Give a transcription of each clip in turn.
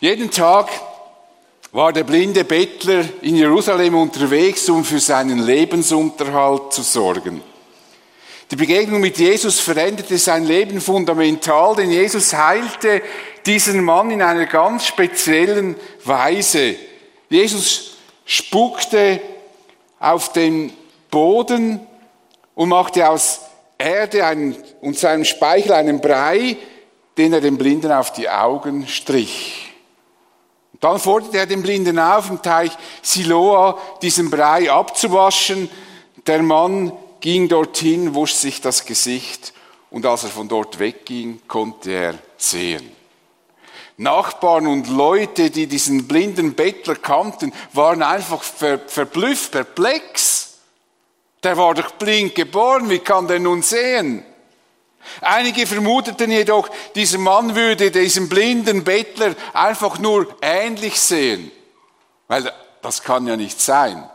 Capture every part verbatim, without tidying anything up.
Jeden Tag war der blinde Bettler in Jerusalem unterwegs, um für seinen Lebensunterhalt zu sorgen. Die Begegnung mit Jesus veränderte sein Leben fundamental, denn Jesus heilte diesen Mann in einer ganz speziellen Weise. Jesus spuckte auf den Boden und machte aus Erde einen, und seinem Speichel einen Brei, den er dem Blinden auf die Augen strich. Und dann forderte er den Blinden auf, im Teich Siloa diesen Brei abzuwaschen. Der Mann ging dorthin, wusch sich das Gesicht und als er von dort wegging, konnte er sehen. Nachbarn und Leute, die diesen blinden Bettler kannten, waren einfach ver, verblüfft, perplex. Der war doch blind geboren, wie kann der nun sehen? Einige vermuteten jedoch, dieser Mann würde diesem blinden Bettler einfach nur ähnlich sehen. Weil das kann ja nicht sein.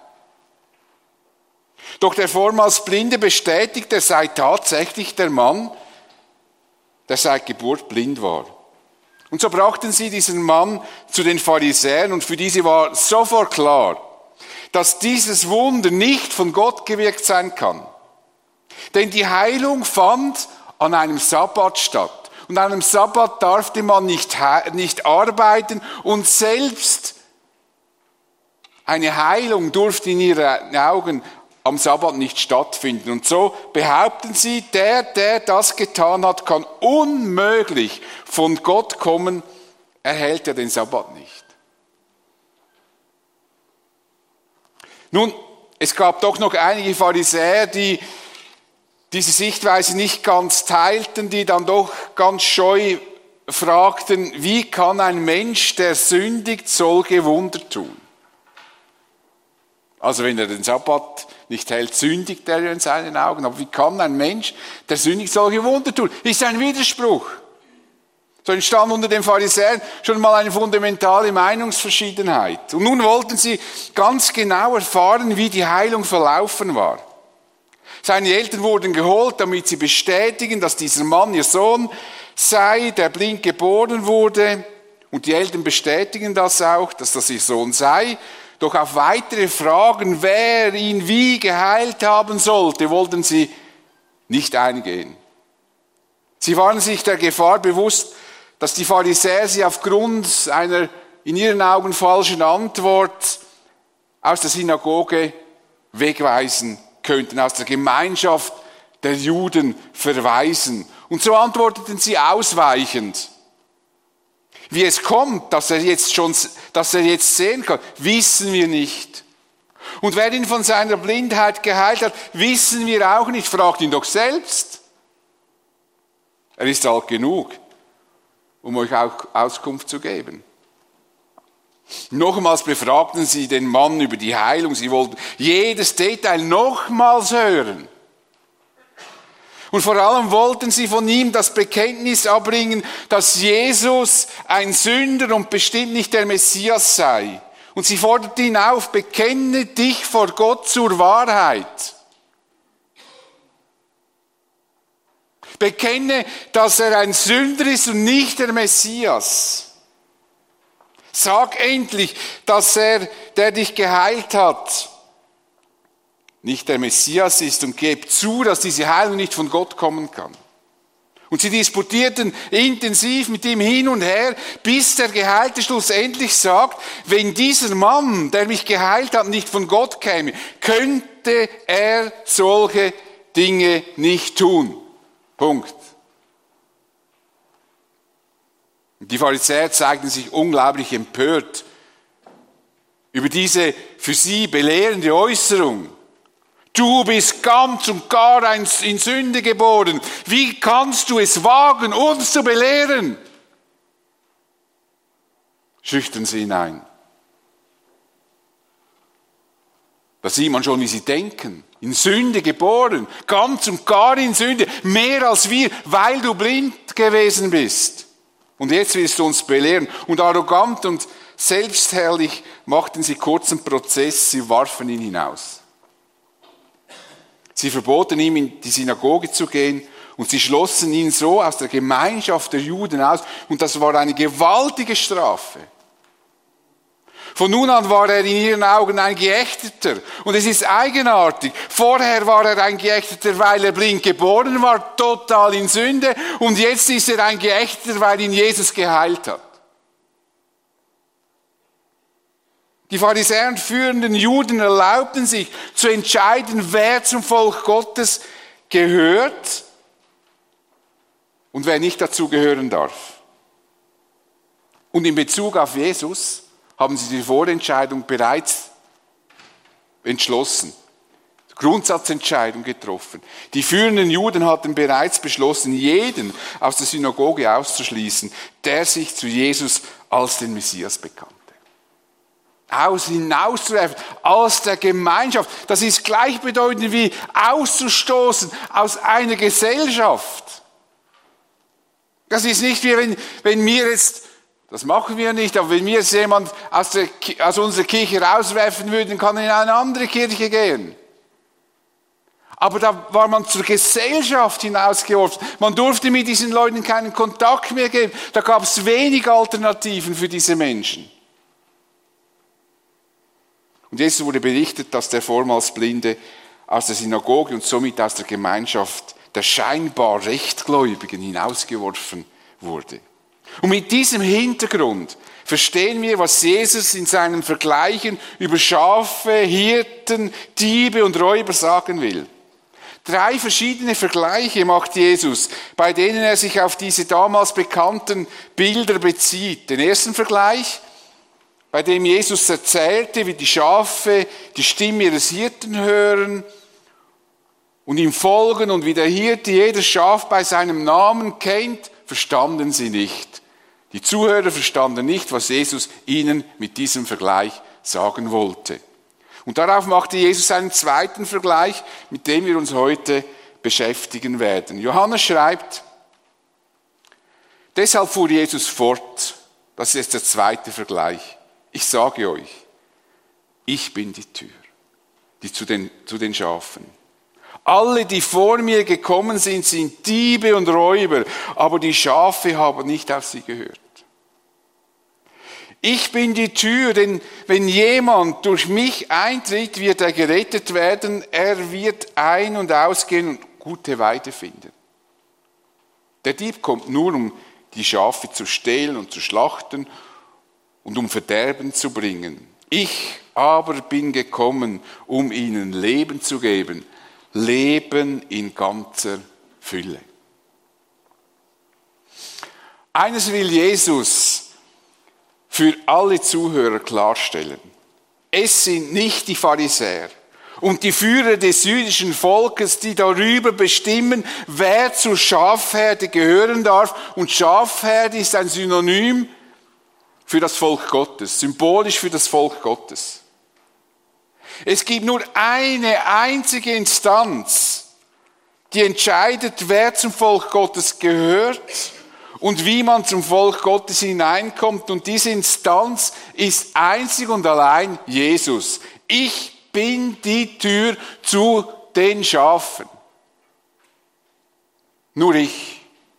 Doch der vormals Blinde bestätigt, er sei tatsächlich der Mann, der seit Geburt blind war. Und so brachten sie diesen Mann zu den Pharisäern und für diese war sofort klar, dass dieses Wunder nicht von Gott gewirkt sein kann. Denn die Heilung fand an einem Sabbat statt. Und an einem Sabbat darf man nicht, nicht arbeiten und selbst eine Heilung durfte in ihren Augen am Sabbat nicht stattfinden. Und so behaupten sie, der, der das getan hat, kann unmöglich von Gott kommen, er hält ja den Sabbat nicht. Nun, es gab doch noch einige Pharisäer, die diese Sichtweise nicht ganz teilten, die dann doch ganz scheu fragten, wie kann ein Mensch, der sündigt, solche Wunder tun? Also wenn er den Sabbat nicht hält, sündigt er in seinen Augen. Aber wie kann ein Mensch, der sündigt, solche Wunder tun? Ist ein Widerspruch. So entstand unter den Pharisäern schon mal eine fundamentale Meinungsverschiedenheit. Und nun wollten sie ganz genau erfahren, wie die Heilung verlaufen war. Seine Eltern wurden geholt, damit sie bestätigen, dass dieser Mann ihr Sohn sei, der blind geboren wurde. Und die Eltern bestätigen das auch, dass das ihr Sohn sei. Doch auf weitere Fragen, wer ihn wie geheilt haben sollte, wollten sie nicht eingehen. Sie waren sich der Gefahr bewusst, dass die Pharisäer sie aufgrund einer in ihren Augen falschen Antwort aus der Synagoge wegweisen könnten, aus der Gemeinschaft der Juden verweisen. Und so antworteten sie ausweichend. Wie es kommt, dass er jetzt schon, dass er jetzt sehen kann, wissen wir nicht. Und wer ihn von seiner Blindheit geheilt hat, wissen wir auch nicht. Fragt ihn doch selbst. Er ist alt genug, um euch auch Auskunft zu geben. Nochmals befragten sie den Mann über die Heilung. Sie wollten jedes Detail nochmals hören. Und vor allem wollten sie von ihm das Bekenntnis abbringen, dass Jesus ein Sünder und bestimmt nicht der Messias sei. Und sie forderten ihn auf, bekenne dich vor Gott zur Wahrheit. Bekenne, dass er ein Sünder ist und nicht der Messias. Sag endlich, dass er, der dich geheilt hat, nicht der Messias ist und gib zu, dass diese Heilung nicht von Gott kommen kann. Und sie disputierten intensiv mit ihm hin und her, bis der Geheilte schlussendlich sagt, wenn dieser Mann, der mich geheilt hat, nicht von Gott käme, könnte er solche Dinge nicht tun. Punkt. Und die Pharisäer zeigten sich unglaublich empört über diese für sie belehrende Äußerung. Du bist ganz und gar in Sünde geboren. Wie kannst du es wagen, uns zu belehren? Schüchtern sie hinein. Da sieht man schon, wie sie denken. In Sünde geboren, ganz und gar in Sünde, mehr als wir, weil du blind gewesen bist. Und jetzt willst du uns belehren. Und arrogant und selbstherrlich machten sie kurzen Prozess, sie warfen ihn hinaus. Sie verboten ihm, in die Synagoge zu gehen und sie schlossen ihn so aus der Gemeinschaft der Juden aus. Und das war eine gewaltige Strafe. Von nun an war er in ihren Augen ein Geächteter. Und es ist eigenartig. Vorher war er ein Geächteter, weil er blind geboren war, total in Sünde. Und jetzt ist er ein Geächteter, weil ihn Jesus geheilt hat. Die Pharisäer und führenden Juden erlaubten sich zu entscheiden, wer zum Volk Gottes gehört und wer nicht dazu gehören darf. Und in Bezug auf Jesus haben sie die Vorentscheidung bereits entschlossen, Grundsatzentscheidung getroffen. Die führenden Juden hatten bereits beschlossen, jeden aus der Synagoge auszuschließen, der sich zu Jesus als den Messias bekannte. Aus, hinauszuwerfen, aus der Gemeinschaft. Das ist gleichbedeutend wie auszustoßen aus einer Gesellschaft. Das ist nicht wie wenn, wenn mir jetzt, das machen wir nicht, aber wenn mir jetzt jemand aus, der, aus unserer Kirche rauswerfen würde, dann kann er in eine andere Kirche gehen. Aber da war man zur Gesellschaft hinausgeworfen. Man durfte mit diesen Leuten keinen Kontakt mehr geben. Da gab es wenig Alternativen für diese Menschen. Und jetzt wurde berichtet, dass der vormals Blinde aus der Synagoge und somit aus der Gemeinschaft der scheinbar Rechtgläubigen hinausgeworfen wurde. Und mit diesem Hintergrund verstehen wir, was Jesus in seinen Vergleichen über Schafe, Hirten, Diebe und Räuber sagen will. Drei verschiedene Vergleiche macht Jesus, bei denen er sich auf diese damals bekannten Bilder bezieht. Den ersten Vergleich, bei dem Jesus erzählte, wie die Schafe die Stimme ihres Hirten hören und ihm folgen und wie der Hirte jedes Schaf bei seinem Namen kennt, verstanden sie nicht. Die Zuhörer verstanden nicht, was Jesus ihnen mit diesem Vergleich sagen wollte. Und darauf machte Jesus einen zweiten Vergleich, mit dem wir uns heute beschäftigen werden. Johannes schreibt, deshalb fuhr Jesus fort, das ist jetzt der zweite Vergleich. Ich sage euch, ich bin die Tür, die zu den, zu den Schafen. Alle, die vor mir gekommen sind, sind Diebe und Räuber, aber die Schafe haben nicht auf sie gehört. Ich bin die Tür, denn wenn jemand durch mich eintritt, wird er gerettet werden, er wird ein- und ausgehen und gute Weide finden. Der Dieb kommt nur, um die Schafe zu stehlen und zu schlachten und um Verderben zu bringen. Ich aber bin gekommen, um ihnen Leben zu geben, Leben in ganzer Fülle. Eines will Jesus für alle Zuhörer klarstellen. Es sind nicht die Pharisäer und die Führer des jüdischen Volkes, die darüber bestimmen, wer zur Schafherde gehören darf. Und Schafherde ist ein Synonym für das Volk Gottes, symbolisch für das Volk Gottes. Es gibt nur eine einzige Instanz, die entscheidet, wer zum Volk Gottes gehört und wie man zum Volk Gottes hineinkommt. Und diese Instanz ist einzig und allein Jesus. Ich bin die Tür zu den Schafen. Nur ich.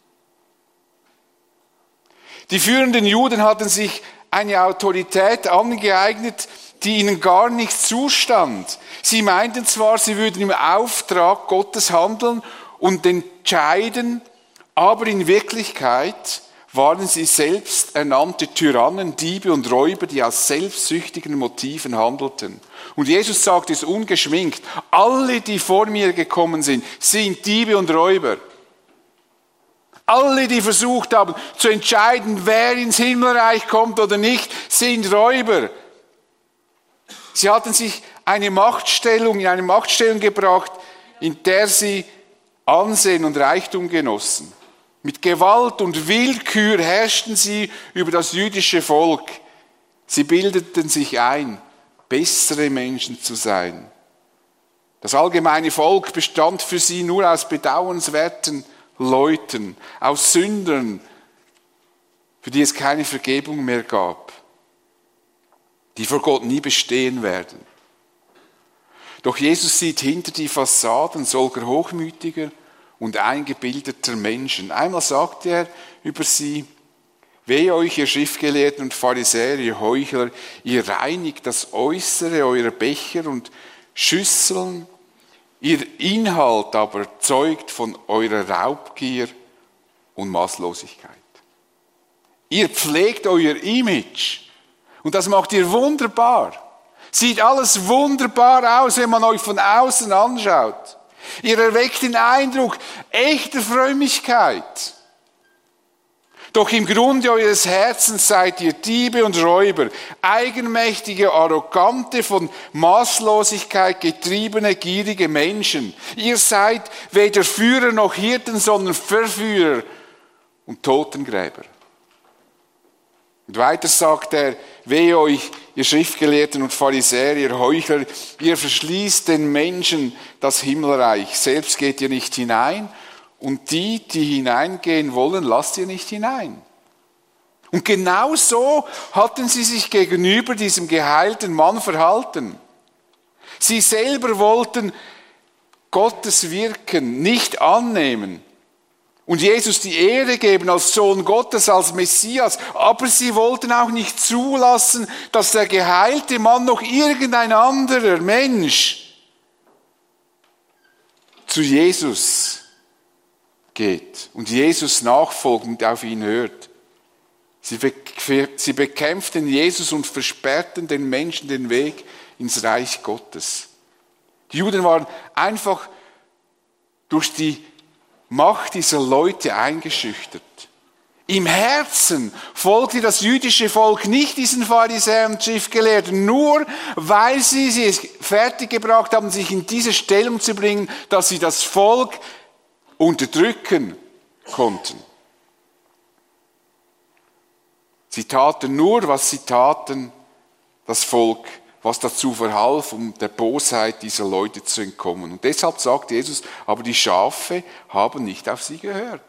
Die führenden Juden hatten sich eine Autorität angeeignet, die ihnen gar nicht zustand. Sie meinten zwar, sie würden im Auftrag Gottes handeln und entscheiden, aber in Wirklichkeit waren sie selbst ernannte Tyrannen, Diebe und Räuber, die aus selbstsüchtigen Motiven handelten. Und Jesus sagt es ungeschminkt, alle, die vor mir gekommen sind, sind Diebe und Räuber. Alle, die versucht haben, zu entscheiden, wer ins Himmelreich kommt oder nicht, sind Räuber. Sie hatten sich eine Machtstellung, in eine Machtstellung gebracht, in der sie Ansehen und Reichtum genossen. Mit Gewalt und Willkür herrschten sie über das jüdische Volk. Sie bildeten sich ein, bessere Menschen zu sein. Das allgemeine Volk bestand für sie nur aus bedauernswerten Leuten, aus Sündern, für die es keine Vergebung mehr gab, die vor Gott nie bestehen werden. Doch Jesus sieht hinter die Fassaden solcher hochmütiger und eingebildeter Menschen. Einmal sagt er über sie, Wehe euch, ihr Schriftgelehrten und Pharisäer, ihr Heuchler, ihr reinigt das Äußere eurer Becher und Schüsseln, ihr Inhalt aber zeugt von eurer Raubgier und Maßlosigkeit. Ihr pflegt euer Image und das macht ihr wunderbar. Sieht alles wunderbar aus, wenn man euch von außen anschaut. Ihr erweckt den Eindruck echter Frömmigkeit. Doch im Grunde eures Herzens seid ihr Diebe und Räuber, eigenmächtige, arrogante, von Maßlosigkeit getriebene, gierige Menschen. Ihr seid weder Führer noch Hirten, sondern Verführer und Totengräber. Und weiter sagt er, wehe euch, ihr Schriftgelehrten und Pharisäer, ihr Heuchler, ihr verschließt den Menschen das Himmelreich. Selbst geht ihr nicht hinein und die, die hineingehen wollen, lasst ihr nicht hinein. Und genau so hatten sie sich gegenüber diesem geheilten Mann verhalten. Sie selber wollten Gottes Wirken nicht annehmen und Jesus die Ehre geben als Sohn Gottes, als Messias. Aber sie wollten auch nicht zulassen, dass der geheilte Mann noch irgendein anderer Mensch zu Jesus geht und Jesus nachfolgt und auf ihn hört. Sie, be- sie bekämpften Jesus und versperrten den Menschen den Weg ins Reich Gottes. Die Juden waren einfach durch die Macht dieser Leute eingeschüchtert. Im Herzen folgte das jüdische Volk nicht diesen Pharisäern und Schriftgelehrten, nur weil sie es fertiggebracht haben, sich in diese Stellung zu bringen, dass sie das Volk unterdrücken konnten. Sie taten nur, was sie taten, das Volk, was dazu verhalf, um der Bosheit dieser Leute zu entkommen. Und deshalb sagt Jesus, aber die Schafe haben nicht auf sie gehört.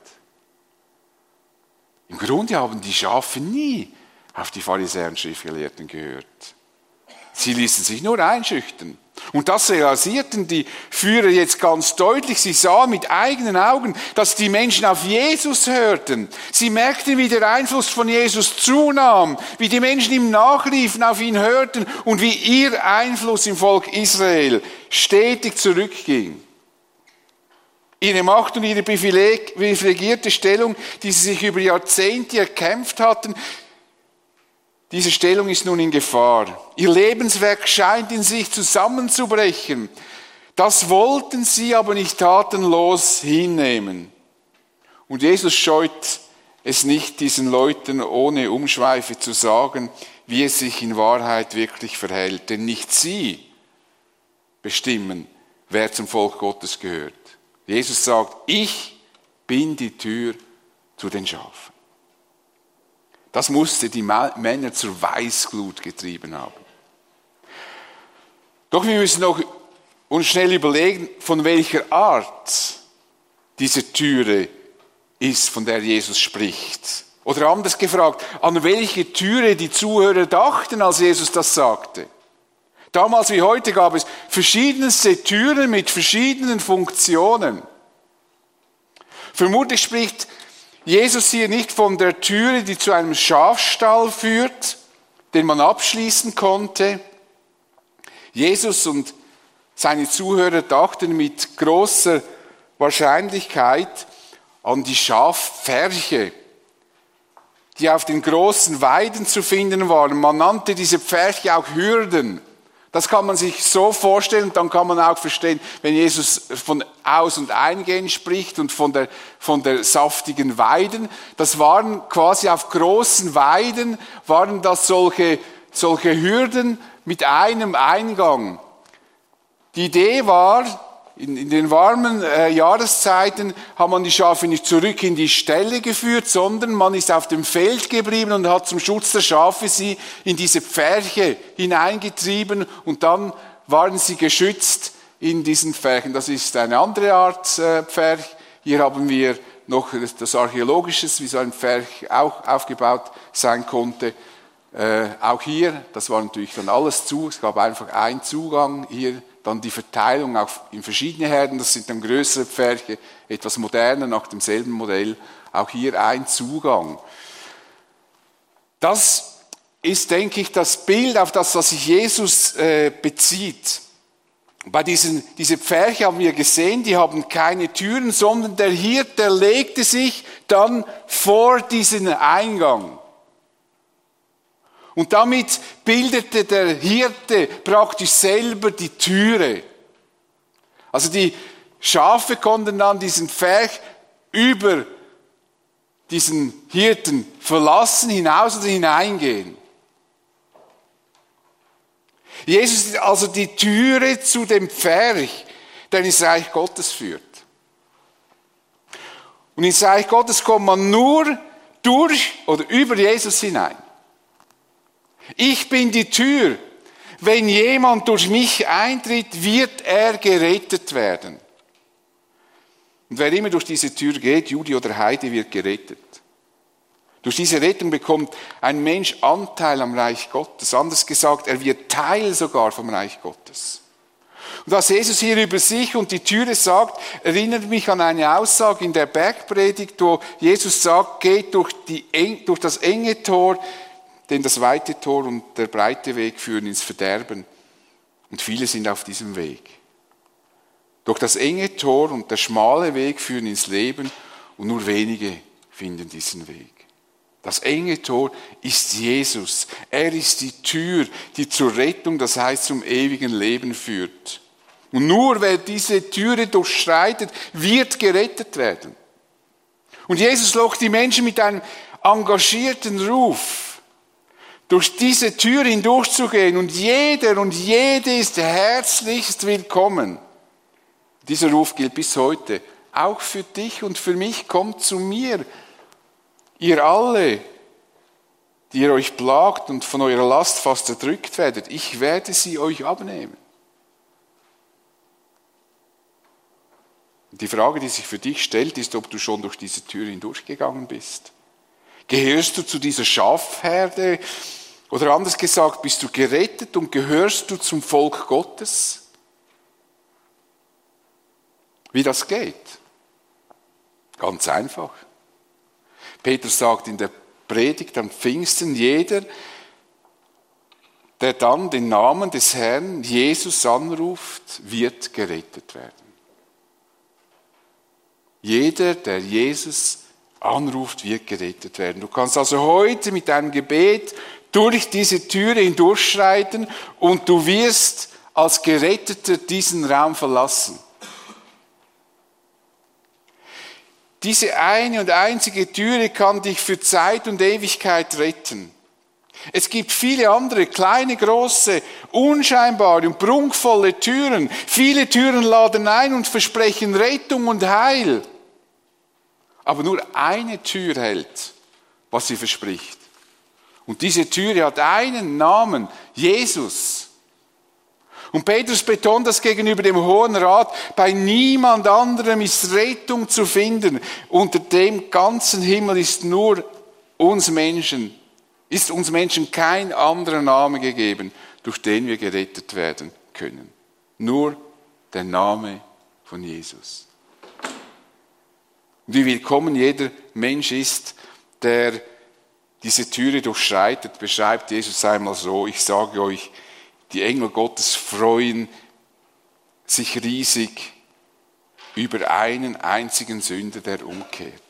Im Grunde haben die Schafe nie auf die Pharisäer und Schriftgelehrten gehört. Sie ließen sich nur einschüchtern. Und das realisierten die Führer jetzt ganz deutlich. Sie sahen mit eigenen Augen, dass die Menschen auf Jesus hörten. Sie merkten, wie der Einfluss von Jesus zunahm, wie die Menschen ihm nachliefen, auf ihn hörten und wie ihr Einfluss im Volk Israel stetig zurückging. Ihre Macht und ihre privilegierte Stellung, die sie sich über Jahrzehnte erkämpft hatten, diese Stellung ist nun in Gefahr. Ihr Lebenswerk scheint in sich zusammenzubrechen. Das wollten sie aber nicht tatenlos hinnehmen. Und Jesus scheut es nicht, diesen Leuten ohne Umschweife zu sagen, wie es sich in Wahrheit wirklich verhält. Denn nicht sie bestimmen, wer zum Volk Gottes gehört. Jesus sagt, ich bin die Tür zu den Schafen. Das musste die Männer zur Weißglut getrieben haben. Doch wir müssen noch uns schnell überlegen, von welcher Art diese Türe ist, von der Jesus spricht. Oder anders gefragt, an welche Türe die Zuhörer dachten, als Jesus das sagte. Damals wie heute gab es verschiedenste Türen mit verschiedenen Funktionen. Vermutlich spricht Jesus hier nicht von der Türe, die zu einem Schafstall führt, den man abschließen konnte. Jesus und seine Zuhörer dachten mit großer Wahrscheinlichkeit an die Schafpferche, die auf den großen Weiden zu finden waren. Man nannte diese Pferche auch Hürden. Das kann man sich so vorstellen und dann kann man auch verstehen, wenn Jesus von Aus- und Eingehen spricht und von der, von der saftigen Weiden. Das waren quasi auf großen Weiden, waren das solche, solche Hürden mit einem Eingang. Die Idee war, in, in den warmen äh, Jahreszeiten hat man die Schafe nicht zurück in die Ställe geführt, sondern man ist auf dem Feld geblieben und hat zum Schutz der Schafe sie in diese Pferche hineingetrieben und dann waren sie geschützt in diesen Pferchen. Das ist eine andere Art äh, Pferch. Hier haben wir noch das Archäologisches, wie so ein Pferch auch aufgebaut sein konnte. Äh, auch hier, das war natürlich dann alles zu, es gab einfach einen Zugang hier. Dann die Verteilung auch in verschiedene Herden, das sind dann größere Pferche, etwas moderner nach demselben Modell, auch hier ein Zugang. Das ist, denke ich, das Bild, auf das, was sich Jesus äh, bezieht. Bei diesen diese Pferche haben wir gesehen, die haben keine Türen, sondern der Hirte legte sich dann vor diesen Eingang. Und damit bildete der Hirte praktisch selber die Türe. Also die Schafe konnten dann diesen Pferch über diesen Hirten verlassen, hinaus oder hineingehen. Jesus ist also die Türe zu dem Pferch, der ins Reich Gottes führt. Und ins Reich Gottes kommt man nur durch oder über Jesus hinein. Ich bin die Tür. Wenn jemand durch mich eintritt, wird er gerettet werden. Und wer immer durch diese Tür geht, Jude oder Heide, wird gerettet. Durch diese Rettung bekommt ein Mensch Anteil am Reich Gottes. Anders gesagt, er wird Teil sogar vom Reich Gottes. Und was Jesus hier über sich und die Türe sagt, erinnert mich an eine Aussage in der Bergpredigt, wo Jesus sagt, geht durch, die, durch das enge Tor, denn das weite Tor und der breite Weg führen ins Verderben. Und viele sind auf diesem Weg. Durch das enge Tor und der schmale Weg führen ins Leben und nur wenige finden diesen Weg. Das enge Tor ist Jesus. Er ist die Tür, die zur Rettung, das heißt zum ewigen Leben führt. Und nur wer diese Türe durchschreitet, wird gerettet werden. Und Jesus lockt die Menschen mit einem engagierten Ruf, durch diese Tür hindurchzugehen. Und jeder und jede ist herzlichst willkommen. Dieser Ruf gilt bis heute. Auch für dich und für mich, kommt zu mir. Ihr alle, die ihr euch plagt und von eurer Last fast erdrückt werdet, ich werde sie euch abnehmen. Die Frage, die sich für dich stellt, ist, ob du schon durch diese Tür hindurchgegangen bist. Gehörst du zu dieser Schafherde? Oder anders gesagt, bist du gerettet und gehörst du zum Volk Gottes? Wie das geht? Ganz einfach. Petrus sagt in der Predigt am Pfingsten, jeder, der dann den Namen des Herrn Jesus anruft, wird gerettet werden. Jeder, der Jesus anruft, wird gerettet werden. Du kannst also heute mit deinem Gebet durch diese Türe hindurchschreiten und du wirst als Geretteter diesen Raum verlassen. Diese eine und einzige Türe kann dich für Zeit und Ewigkeit retten. Es gibt viele andere, kleine, große, unscheinbare und prunkvolle Türen. Viele Türen laden ein und versprechen Rettung und Heil. Aber nur eine Tür hält, was sie verspricht. Und diese Türe hat einen Namen, Jesus. Und Petrus betont das gegenüber dem Hohen Rat, bei niemand anderem ist Rettung zu finden. Unter dem ganzen Himmel ist nur uns Menschen, ist uns Menschen kein anderer Name gegeben, durch den wir gerettet werden können. Nur der Name von Jesus. Und wie willkommen jeder Mensch ist, der diese Türe durchschreitet, beschreibt Jesus einmal so, ich sage euch, die Engel Gottes freuen sich riesig über einen einzigen Sünder, der umkehrt.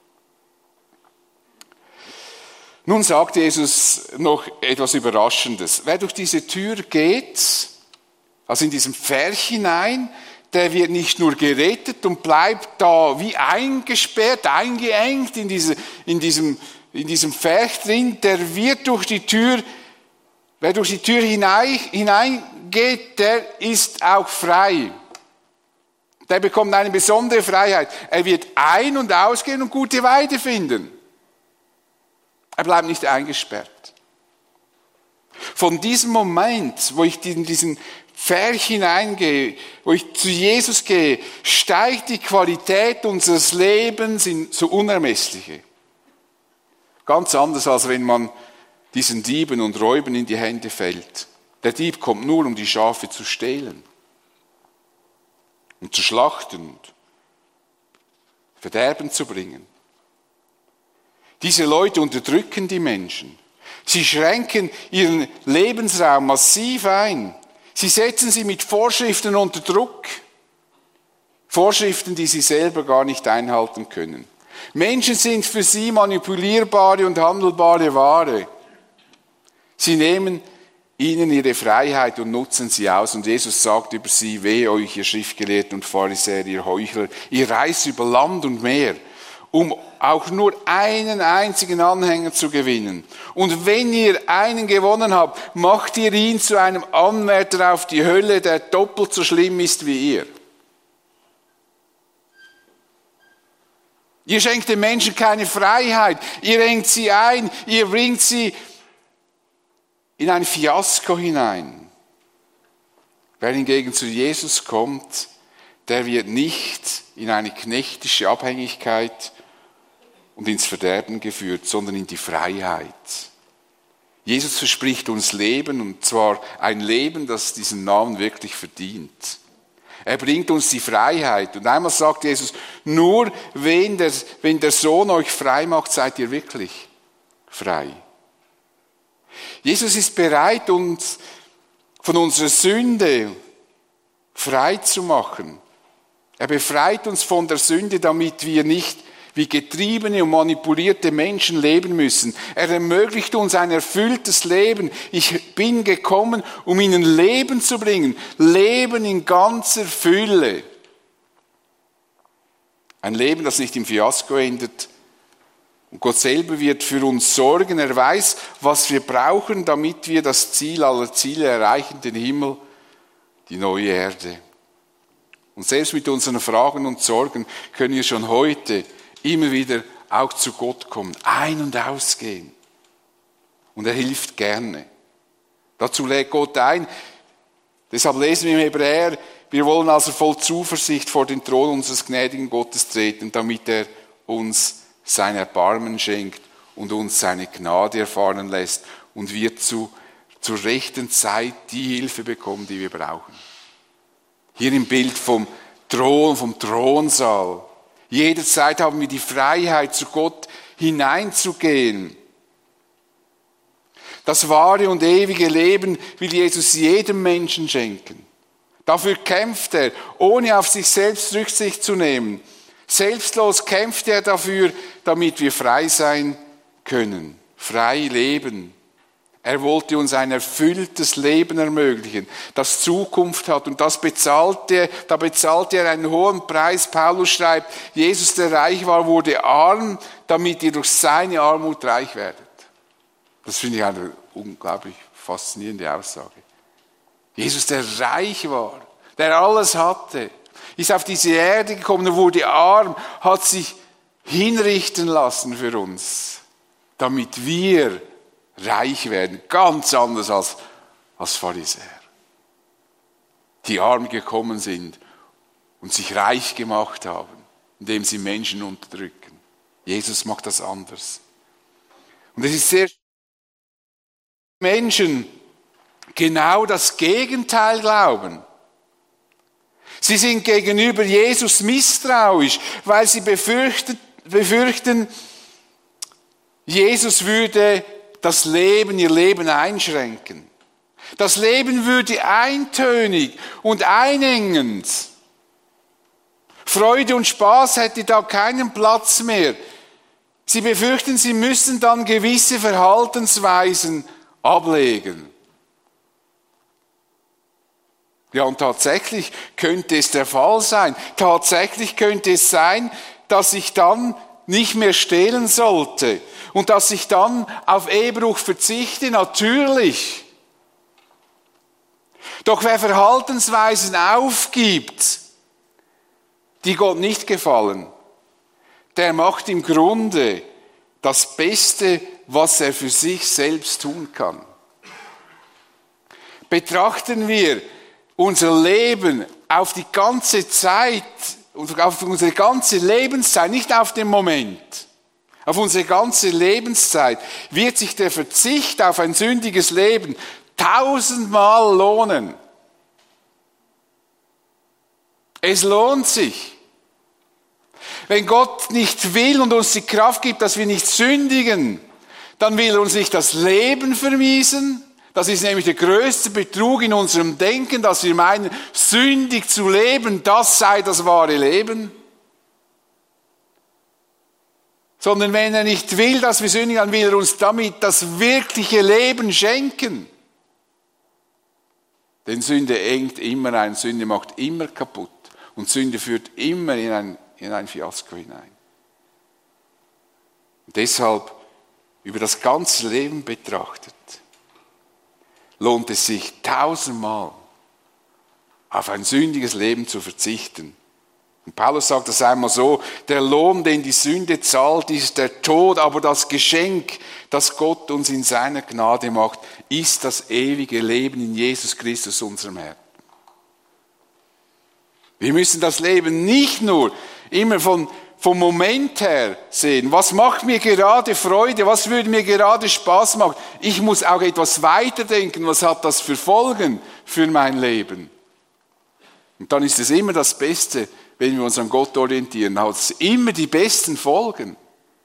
Nun sagt Jesus noch etwas Überraschendes. Wer durch diese Tür geht, also in diesem Pferch hinein, der wird nicht nur gerettet und bleibt da wie eingesperrt, eingeengt in, diese, in, diesem, in diesem Pferch drin, der wird durch die Tür Wer durch die Tür hinein, hineingeht, der ist auch frei. Der bekommt eine besondere Freiheit. Er wird ein- und ausgehen und gute Weide finden. Er bleibt nicht eingesperrt. Von diesem Moment, wo ich in diesen Pferch hineingehe, wo ich zu Jesus gehe, steigt die Qualität unseres Lebens in so unermessliche. Ganz anders, als wenn man diesen Dieben und Räubern in die Hände fällt. Der Dieb kommt nur, um die Schafe zu stehlen und zu schlachten und Verderben zu bringen. Diese Leute unterdrücken die Menschen. Sie schränken ihren Lebensraum massiv ein. Sie setzen sie mit Vorschriften unter Druck. Vorschriften, die sie selber gar nicht einhalten können. Menschen sind für sie manipulierbare und handelbare Ware. Sie nehmen ihnen ihre Freiheit und nutzen sie aus. Und Jesus sagt über sie, wehe euch, ihr Schriftgelehrten und Pharisäer, ihr Heuchler, ihr reist über Land und Meer, um auch nur einen einzigen Anhänger zu gewinnen. Und wenn ihr einen gewonnen habt, macht ihr ihn zu einem Anwärter auf die Hölle, der doppelt so schlimm ist wie ihr. Ihr schenkt den Menschen keine Freiheit, ihr engt sie ein, ihr bringt sie in ein Fiasko hinein. Wer hingegen zu Jesus kommt, der wird nicht in eine knechtische Abhängigkeit und ins Verderben geführt, sondern in die Freiheit. Jesus verspricht uns Leben, und zwar ein Leben, das diesen Namen wirklich verdient. Er bringt uns die Freiheit. Und einmal sagt Jesus, nur wenn der, wenn der Sohn euch frei macht, seid ihr wirklich frei. Jesus ist bereit, uns von unserer Sünde frei zu machen. Er befreit uns von der Sünde, damit wir nicht wie getriebene und manipulierte Menschen leben müssen. Er ermöglicht uns ein erfülltes Leben. Ich bin gekommen, um ihnen Leben zu bringen. Leben in ganzer Fülle. Ein Leben, das nicht im Fiasko endet. Und Gott selber wird für uns sorgen. Er weiß, was wir brauchen, damit wir das Ziel aller Ziele erreichen, den Himmel, die neue Erde. Und selbst mit unseren Fragen und Sorgen können wir schon heute immer wieder auch zu Gott kommen, ein- und ausgehen. Und er hilft gerne. Dazu lädt Gott ein. Deshalb lesen wir im Hebräer, wir wollen also voll Zuversicht vor den Thron unseres gnädigen Gottes treten, damit er uns sein Erbarmen schenkt und uns seine Gnade erfahren lässt und wir zu, zur rechten Zeit die Hilfe bekommen, die wir brauchen. Hier im Bild vom Thron, vom Thronsaal. Jederzeit haben wir die Freiheit, zu Gott hineinzugehen. Das wahre und ewige Leben will Jesus jedem Menschen schenken. Dafür kämpft er, ohne auf sich selbst Rücksicht zu nehmen. Selbstlos kämpft er dafür, damit wir frei sein können, frei leben. Er wollte uns ein erfülltes Leben ermöglichen, das Zukunft hat, und das bezahlte, da bezahlte er einen hohen Preis. Paulus schreibt, Jesus, der reich war, wurde arm, damit ihr durch seine Armut reich werdet. Das finde ich eine unglaublich faszinierende Aussage. Jesus, der reich war, der alles hatte, ist auf diese Erde gekommen und wurde arm, hat sich hinrichten lassen für uns, damit wir reich werden, ganz anders als, als Pharisäer, die arm gekommen sind und sich reich gemacht haben, indem sie Menschen unterdrücken. Jesus macht das anders. Und es ist sehr schön, Menschen genau das Gegenteil glauben. Sie sind gegenüber Jesus misstrauisch, weil sie befürchten, befürchten, Jesus würde das Leben, ihr Leben einschränken. Das Leben würde eintönig und einengend. Freude und Spaß hätte da keinen Platz mehr. Sie befürchten, sie müssen dann gewisse Verhaltensweisen ablegen. Ja, und tatsächlich könnte es der Fall sein. Tatsächlich könnte es sein, dass ich dann nicht mehr stehlen sollte und dass ich dann auf Ehebruch verzichte, natürlich. Doch wer Verhaltensweisen aufgibt, die Gott nicht gefallen, der macht im Grunde das Beste, was er für sich selbst tun kann. Betrachten wir unser Leben auf die ganze Zeit, auf unsere ganze Lebenszeit, nicht auf den Moment, auf unsere ganze Lebenszeit, wird sich der Verzicht auf ein sündiges Leben tausendmal lohnen. Es lohnt sich. Wenn Gott nicht will und uns die Kraft gibt, dass wir nicht sündigen, dann will er uns nicht das Leben vermiesen. Das ist nämlich der größte Betrug in unserem Denken, dass wir meinen, sündig zu leben, das sei das wahre Leben. Sondern wenn er nicht will, dass wir sündigen, dann will er uns damit das wirkliche Leben schenken. Denn Sünde engt immer ein, Sünde macht immer kaputt. Und Sünde führt immer in ein, in ein Fiasko hinein. Und deshalb, über das ganze Leben betrachtet, lohnt es sich tausendmal, auf ein sündiges Leben zu verzichten. Und Paulus sagt das einmal so, der Lohn, den die Sünde zahlt, ist der Tod, aber das Geschenk, das Gott uns in seiner Gnade macht, ist das ewige Leben in Jesus Christus, unserem Herrn. Wir müssen das Leben nicht nur immer von, vom Moment her sehen. Was macht mir gerade Freude? Was würde mir gerade Spaß machen? Ich muss auch etwas weiterdenken. Was hat das für Folgen für mein Leben? Und dann ist es immer das Beste, wenn wir uns an Gott orientieren. Hat es immer die besten Folgen.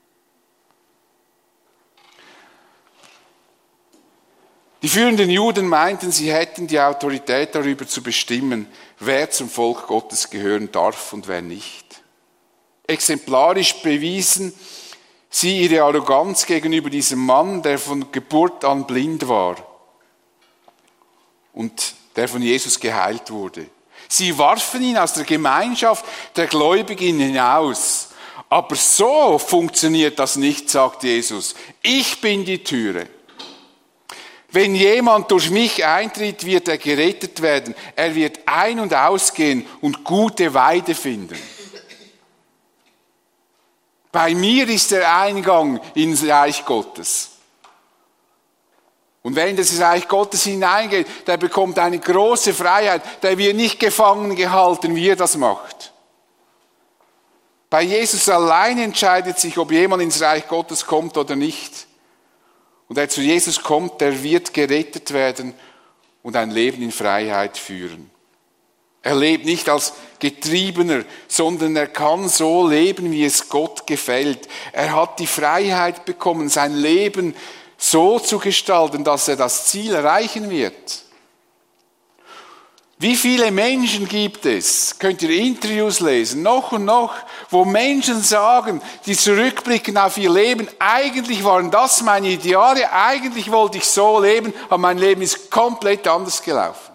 Die führenden Juden meinten, sie hätten die Autorität darüber zu bestimmen, wer zum Volk Gottes gehören darf und wer nicht. Exemplarisch bewiesen sie ihre Arroganz gegenüber diesem Mann, der von Geburt an blind war und der von Jesus geheilt wurde. Sie warfen ihn aus der Gemeinschaft der Gläubigen hinaus. Aber so funktioniert das nicht, sagt Jesus. Ich bin die Türe. Wenn jemand durch mich eintritt, wird er gerettet werden. Er wird ein- und ausgehen und gute Weide finden. Bei mir ist der Eingang ins Reich Gottes. Und wenn das Reich Gottes hineingeht, der bekommt eine große Freiheit. Der wird nicht gefangen gehalten, wie er das macht. Bei Jesus allein entscheidet sich, ob jemand ins Reich Gottes kommt oder nicht. Und wer zu Jesus kommt, der wird gerettet werden und ein Leben in Freiheit führen. Er lebt nicht als Getriebener, sondern er kann so leben, wie es Gott gefällt. Er hat die Freiheit bekommen, sein Leben so zu gestalten, dass er das Ziel erreichen wird. Wie viele Menschen gibt es, könnt ihr Interviews lesen, noch und noch, wo Menschen sagen, die zurückblicken auf ihr Leben, eigentlich waren das meine Ideale, eigentlich wollte ich so leben, aber mein Leben ist komplett anders gelaufen.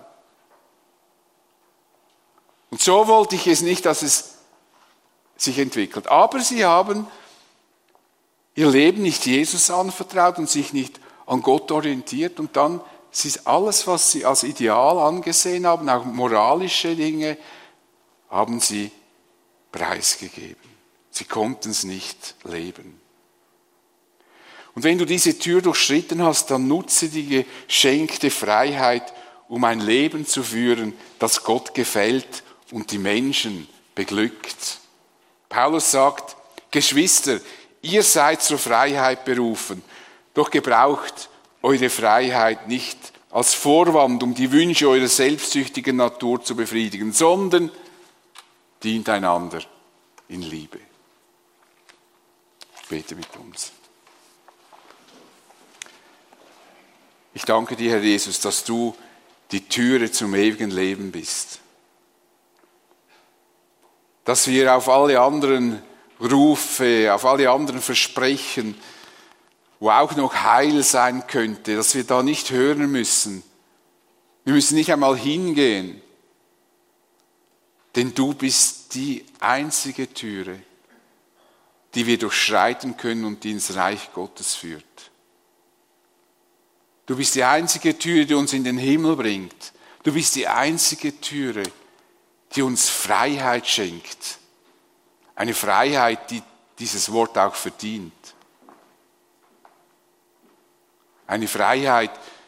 Und so wollte ich es nicht, dass es sich entwickelt. Aber sie haben ihr Leben nicht Jesus anvertraut und sich nicht an Gott orientiert und dann ist alles, was sie als Ideal angesehen haben, auch moralische Dinge, haben sie preisgegeben. Sie konnten es nicht leben. Und wenn du diese Tür durchschritten hast, dann nutze die geschenkte Freiheit, um ein Leben zu führen, das Gott gefällt und die Menschen beglückt. Paulus sagt, Geschwister, ihr seid zur Freiheit berufen, doch gebraucht eure Freiheit nicht als Vorwand, um die Wünsche eurer selbstsüchtigen Natur zu befriedigen, sondern dient einander in Liebe. Ich bete mit uns. Ich danke dir, Herr Jesus, dass du die Türe zum ewigen Leben bist. Dass wir auf alle anderen Rufe, auf alle anderen Versprechen, wo auch noch Heil sein könnte, dass wir da nicht hören müssen. Wir müssen nicht einmal hingehen, denn du bist die einzige Türe, die wir durchschreiten können und die ins Reich Gottes führt. Du bist die einzige Türe, die uns in den Himmel bringt. Du bist die einzige Türe, die uns Freiheit schenkt. Eine Freiheit, die dieses Wort auch verdient. Eine Freiheit,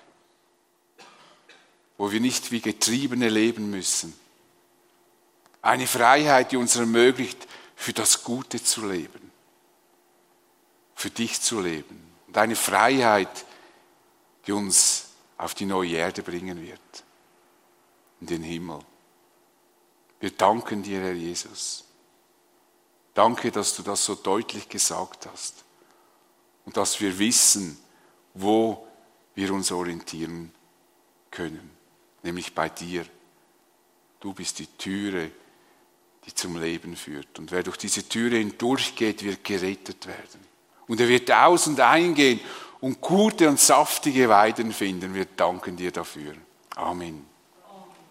wo wir nicht wie Getriebene leben müssen. Eine Freiheit, die uns ermöglicht, für das Gute zu leben. Für dich zu leben. Und eine Freiheit, die uns auf die neue Erde bringen wird. In den Himmel. Wir danken dir, Herr Jesus. Danke, dass du das so deutlich gesagt hast. Und dass wir wissen, wo wir uns orientieren können, nämlich bei dir. Du bist die Türe, die zum Leben führt. Und wer durch diese Türe hindurchgeht, wird gerettet werden. Und er wird aus- und eingehen und gute und saftige Weiden finden. Wir danken dir dafür. Amen.